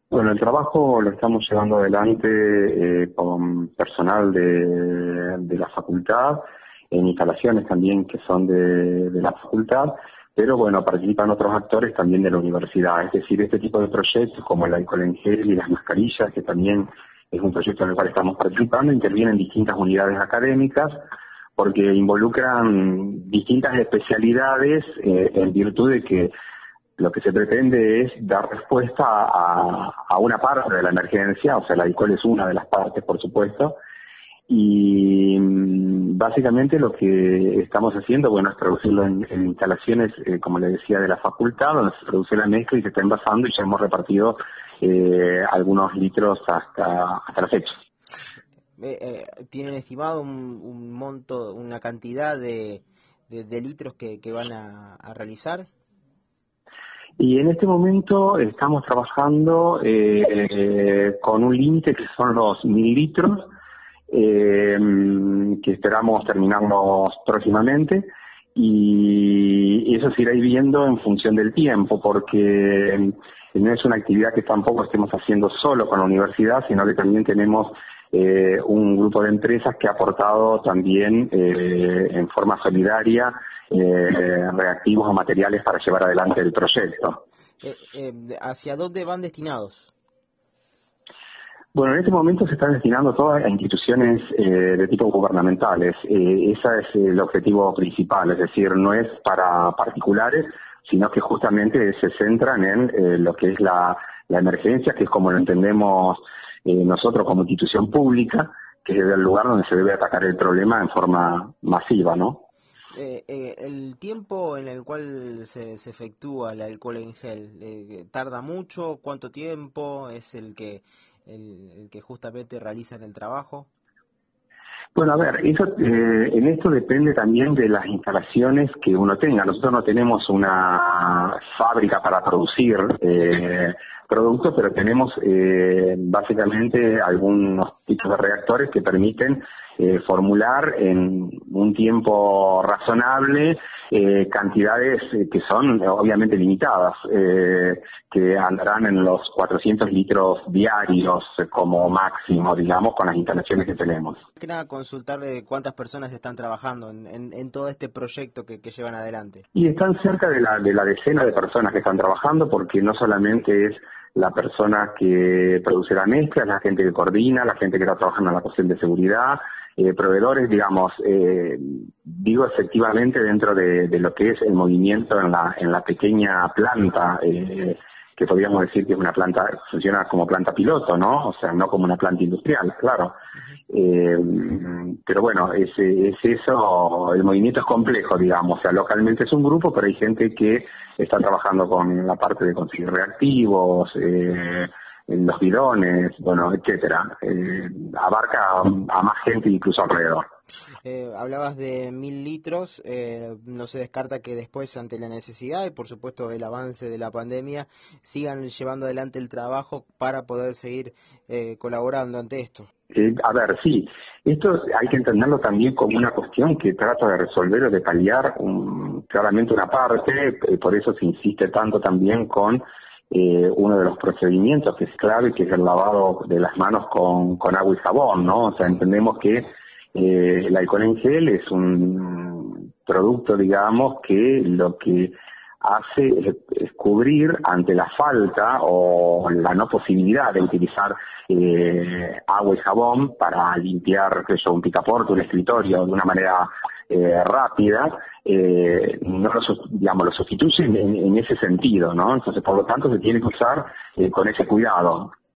Bueno, el trabajo lo estamos llevando adelante con personal de la facultad, en instalaciones también que son de la facultad, pero bueno, participan otros actores también de la universidad. Es decir, este tipo de proyectos como el alcohol en gel y las mascarillas, que también es un proyecto en el cual estamos participando, intervienen distintas unidades académicas porque involucran distintas especialidades en virtud de que lo que se pretende es dar respuesta a una parte de la emergencia, o sea, el alcohol es una de las partes, por supuesto, y básicamente lo que estamos haciendo, bueno, es producirlo en instalaciones, como le decía, de la facultad, donde se produce la mezcla y se está envasando y ya hemos repartido algunos litros hasta la fecha. ¿Tienen estimado un monto, una cantidad de litros que van a realizar? Y en este momento estamos trabajando con un límite que son los 1.000 litros, que esperamos terminarlos próximamente, y eso se irá viendo en función del tiempo, porque no es una actividad que tampoco estemos haciendo solo con la universidad, sino que también tenemos un grupo de empresas que ha aportado también en forma solidaria reactivos o materiales para llevar adelante el proyecto. ¿Hacia dónde van destinados? Bueno, en este momento se están destinando todas a instituciones de tipo gubernamentales. Ese es el objetivo principal, es decir, no es para particulares, sino que justamente se centran en lo que es la emergencia, que es como lo entendemos nosotros como institución pública, que es el lugar donde se debe atacar el problema en forma masiva, ¿no? El tiempo en el cual se efectúa el alcohol en gel, ¿tarda mucho? ¿Cuánto tiempo es el que justamente realizan el trabajo? Bueno, a ver, eso en esto depende también de las instalaciones que uno tenga. Nosotros no tenemos una fábrica para producir productos, pero tenemos básicamente algunos tipos de reactores que permiten formular en un tiempo razonable cantidades que son obviamente limitadas, que andarán en los 400 litros diarios como máximo, digamos, con las instalaciones que tenemos. Que nada, consultarle cuántas personas están trabajando en todo este proyecto que llevan adelante. Y están cerca de la decena de personas que están trabajando, porque no solamente es la persona que produce la mezcla, es la gente que coordina, la gente que está trabajando en la cuestión de seguridad, proveedores, digamos, digo efectivamente dentro de lo que es el movimiento en la pequeña planta, que podríamos decir que es una planta, funciona como planta piloto, ¿no? O sea, no como una planta industrial, claro. Pero bueno, es eso, el movimiento es complejo, digamos, o sea, localmente es un grupo, pero hay gente que está trabajando con la parte de conseguir reactivos, en los bidones, bueno, etcétera. Abarca a más gente incluso alrededor. Hablabas de 1.000 litros, no se descarta que después, ante la necesidad y por supuesto el avance de la pandemia, sigan llevando adelante el trabajo para poder seguir colaborando ante esto. A ver, sí, esto hay que entenderlo también como una cuestión que trata de resolver o de paliar claramente una parte, por eso se insiste tanto también con uno de los procedimientos que es clave, que es el lavado de las manos con agua y jabón, ¿no? O sea, entendemos que el alcohol en gel es un producto, digamos, que lo que hace es cubrir ante la falta o la no posibilidad de utilizar agua y jabón para limpiar, qué sé yo, un picaporte, un escritorio de una manera rápida, no digamos, lo sustituye en ese sentido, ¿no? Entonces, por lo tanto, se tiene que usar con ese cuidado.